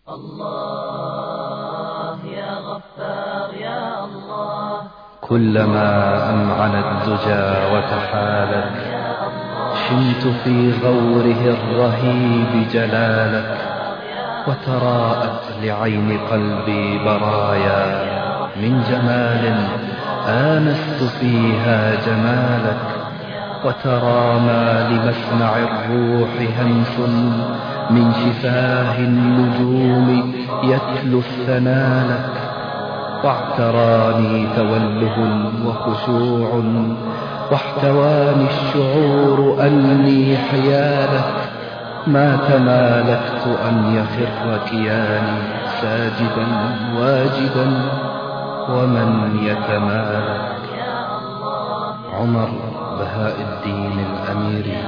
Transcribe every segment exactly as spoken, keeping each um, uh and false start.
الله يا غفار يا الله. كلما أمعن الدجى وتحالت شمت في غوره الرهيب جلالك، وتراءت لعين قلبي برايا من جمال آنست فيها جمالك، وترامى لمسمع الروح همس من شفاه النجوم يتلو الثنى لك، واعتراني توله وخشوع واحتواني الشعور أني حيالك، ما تمالكت أن يخر كياني ساجدا واجدا ومن يتمالك. عمر بهاء الدين الأميري.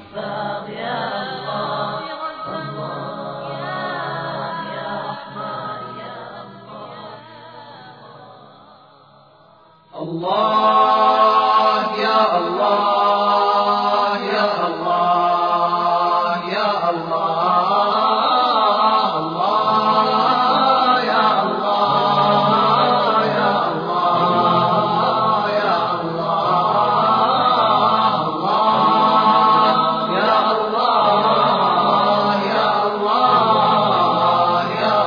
الله يا الله يا الله يا الله، الله يا الله يا الله يا الله، الله يا الله يا الله يا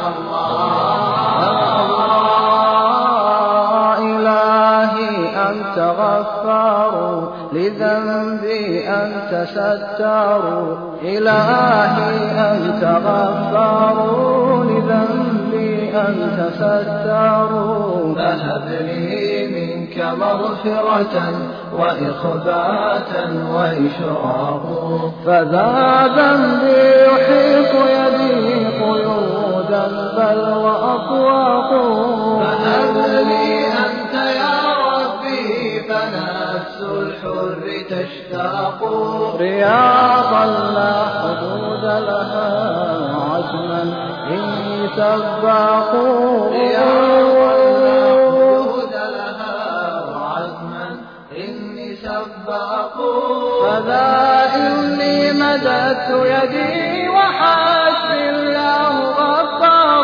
الله. أنت غفار لذنبي أنت ستار، إلهي أنت غفار لذنبي أنت ستار، فهب لي منك مغفرة وإخباتا وإشراق، فذا ذنبي يحيق يدي قيودا بل وأطواق، فهب لي أنت يا فنفس الحر تشتاق، رياضا لا حدود لها عزما إني سباق، رياضا لا حدود لها عزما إني سباق، فذا إني مددت يدي وحسبي الله غفار.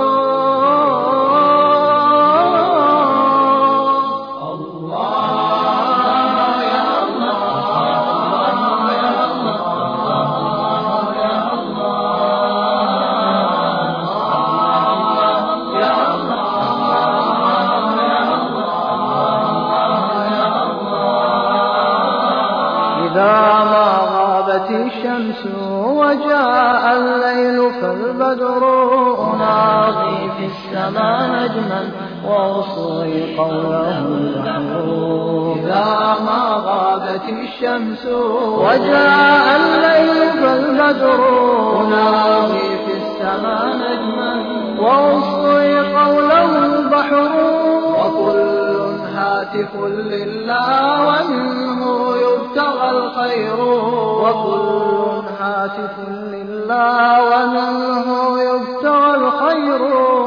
إذا ما غابت الشمس وجاء الليل فالبدر، أناضي في السماء نجما وأصغي قوله البحر، إذا ما غابت الشمس وجاء الليل فالبدر، أناضي في السماء نجما وأصغي قوله البحر، وكل هاتف لله ومنه يبتغى الخير، وكل هاتف لله ومنه يبتغى الخير،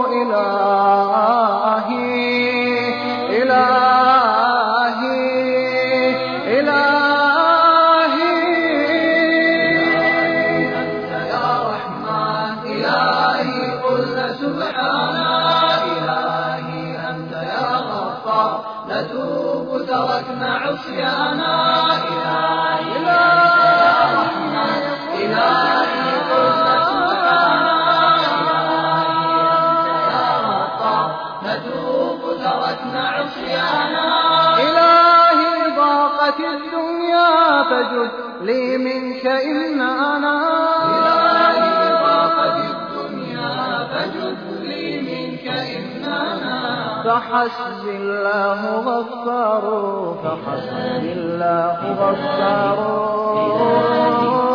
إلهي إلهي إلهي أنت يا رحمن، إلهي قلنا سبحانا، إلهي أنت يا غفار نتوب تركنا عصيانا، إلهي يا رحمن إلهي قلنا سبحانا، إلهي أنت يا غفار نتوب تركنا عصيانا، إلهي ضاقت الدنيا فجد لي منك إن أنا، إلهي ضاقت الدنيا فجد لي منك إن أنا، فحسبي الله غفار، فحسبي الله غفار.